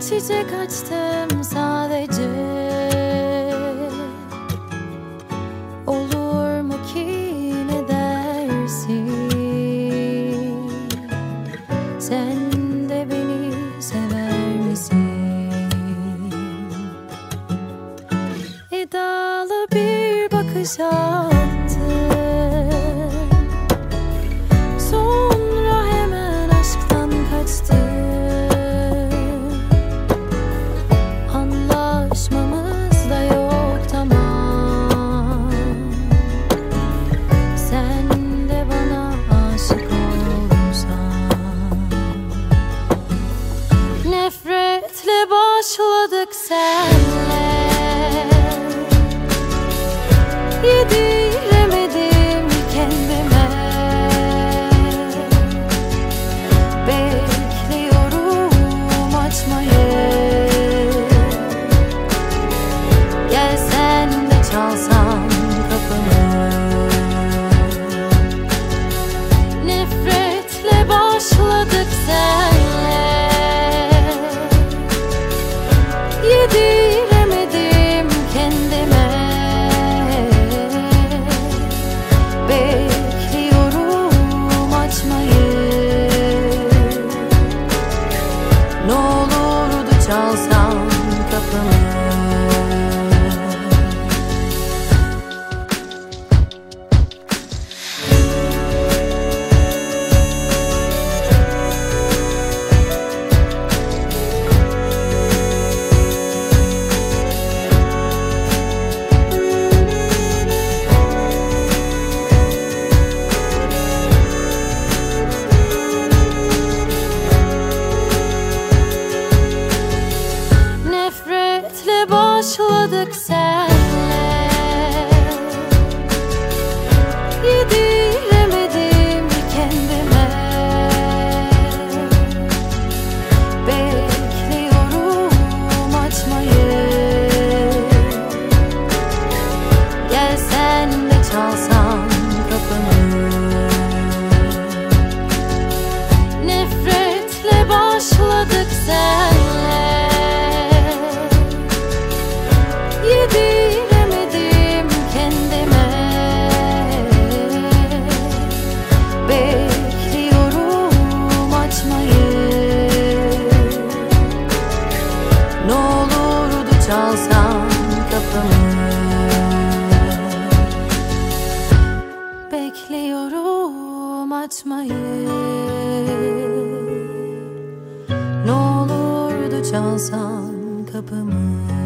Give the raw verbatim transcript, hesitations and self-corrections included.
çiçek açtım sadece. Olur mu ki, ne dersin? Sen de beni sever misin? İddialı bir bakış attın, sonra hemen aşktan kaçtın. Anlaşmamız da yok, tamam. Sen de bana aşık olsan. Nefretle başladık senle, yediremedim kendime. Bekliyorum açmayı. Gel sen de çalsan kapımı. Nefretle başladık senle, yediremedim kendime. Bekliyorum açmayı. Ne olurdu çalsan kapımı. Nefretle başladık senle, yediremedim kendime. Bekliyorum açmayı. Gel sen de çalsan kapımı. Nefretle başladık senle, yediremedim kendime. Bekliyorum açmayı. Ne olurdu çalsan kapımı. Bekliyorum açmayı. Ne olurdu çalsan kapımı.